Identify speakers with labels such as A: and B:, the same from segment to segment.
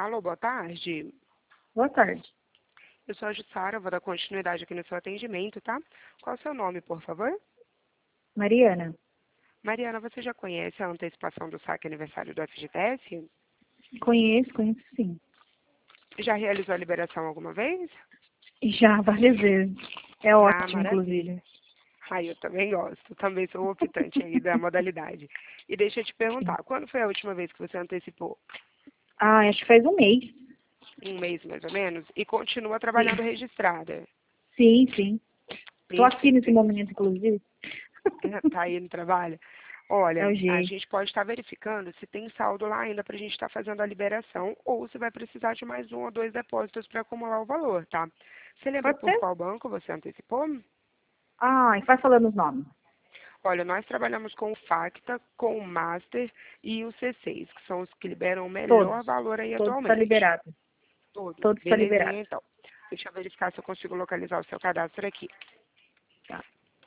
A: Alô, boa tarde.
B: Boa tarde.
A: Eu sou a Jussara, vou dar continuidade aqui no seu atendimento, tá? Qual é o seu nome, por favor?
B: Mariana.
A: Mariana, você já conhece a antecipação do saque aniversário do FGTS?
B: Conheço sim.
A: Já realizou a liberação alguma vez?
B: Já, várias vezes. É
A: Ah,
B: ótimo,
A: maravilha.
B: inclusive.
A: Eu também gosto. Também sou optante aí da modalidade. E deixa eu te perguntar, quando foi a última vez que você antecipou?
B: Acho que faz um mês.
A: Um mês, mais ou menos? E continua trabalhando registrada?
B: Sim. Tô aqui nesse
A: Perfeito.
B: momento, inclusive.
A: Tá aí no trabalho?
B: É
A: Olha,
B: o
A: a
B: jeito.
A: gente pode estar verificando se tem saldo lá ainda para a gente estar fazendo a liberação ou se vai precisar de mais um ou dois depósitos para acumular o valor, tá? Você lembra
B: Pode
A: por
B: ser?
A: qual banco você antecipou?
B: E vai falando os nomes.
A: Olha, nós trabalhamos com o Facta, com o Master e o C6, que são os que liberam o melhor
B: Todos.
A: valor aí
B: Todos está
A: atualmente.
B: liberado.
A: Todos.
B: Todos está liberado.
A: Belezinha, então. Deixa eu verificar se eu consigo localizar o seu cadastro aqui.
B: Tá.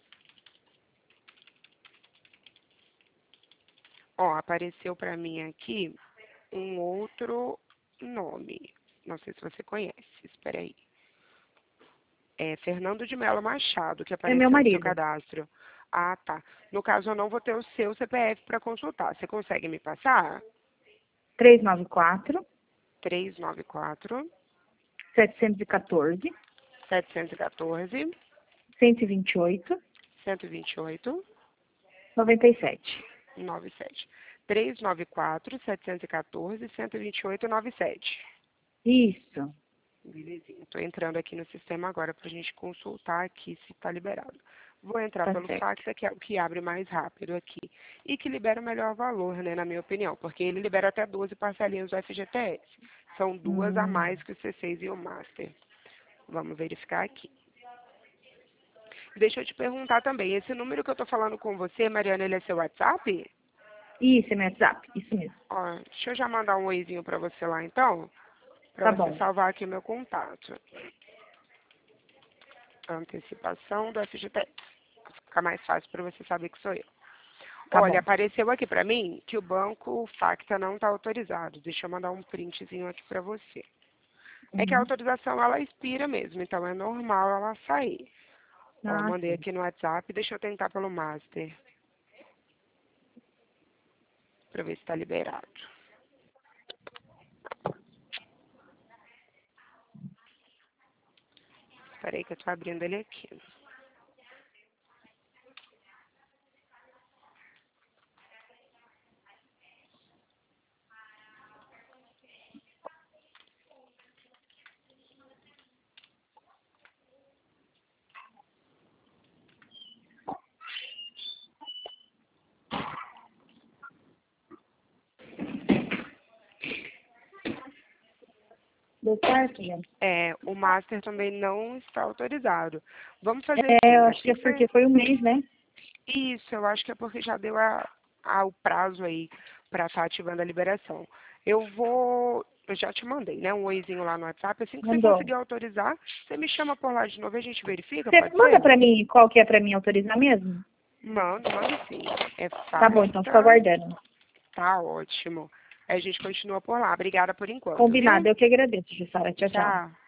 A: Ó, apareceu para mim aqui um outro nome. Não sei se você conhece. Espera aí. É Fernando de Melo Machado, que
B: É meu
A: apareceu no seu
B: marido.
A: cadastro. Ah, tá. No caso, eu não vou ter o seu CPF para consultar. Você consegue me passar?
B: 394
A: 394
B: 714
A: 714
B: 128
A: 128
B: 97.
A: 97. 394 714 128 97.
B: Isso.
A: Belezinha. Estou entrando aqui no sistema agora para a gente consultar aqui se está liberado. Vou entrar
B: Tá
A: pelo
B: certo.
A: Facta, que é o que abre mais rápido aqui. E que libera o melhor valor, né, na minha opinião, porque ele libera até 12 parcelinhas do FGTS. São duas a
B: Hum.
A: mais que o C6 e o Master. Vamos verificar aqui. Deixa eu te perguntar também, esse número que eu estou falando com você, Mariana, ele é seu WhatsApp?
B: Isso, é meu WhatsApp. Isso mesmo.
A: Ó, deixa eu já mandar um oizinho para você lá, então,
B: Tá
A: para você
B: bom.
A: salvar aqui o meu contato. Antecipação do FGTS. Fica mais fácil para você saber que sou eu.
B: Tá
A: Olha,
B: bom.
A: apareceu aqui para mim que o banco Facta não está autorizado. Deixa eu mandar um printzinho aqui para você. É que a
B: Uhum.
A: autorização ela expira mesmo, então é normal ela sair. Ó, mandei
B: Sim.
A: aqui no WhatsApp, deixa eu tentar pelo Master para ver se está liberado. Espera aí que eu estou abrindo ele aqui.
B: Deu certo, gente?
A: É, o Master também não está autorizado. Vamos fazer
B: Eu
A: assim,
B: acho que
A: assim
B: é
A: que você...
B: porque foi um mês, né?
A: Isso, eu acho que é porque já deu o prazo aí para estar ativando a liberação. Eu já te mandei, né, um oizinho lá no WhatsApp. Assim que você
B: Mandou.
A: conseguir autorizar, você me chama por lá de novo e a gente verifica,
B: Você
A: pode
B: manda
A: ser?
B: pra mim qual que é pra mim autorizar mesmo?
A: Manda sim. É
B: Tá bom, então fica
A: Facta,
B: aguardando.
A: tá ótimo. Aí a gente continua por lá. Obrigada por enquanto,
B: Combinado,
A: viu?
B: eu que agradeço, Jussara. Tchau, tchau.
A: Tchau.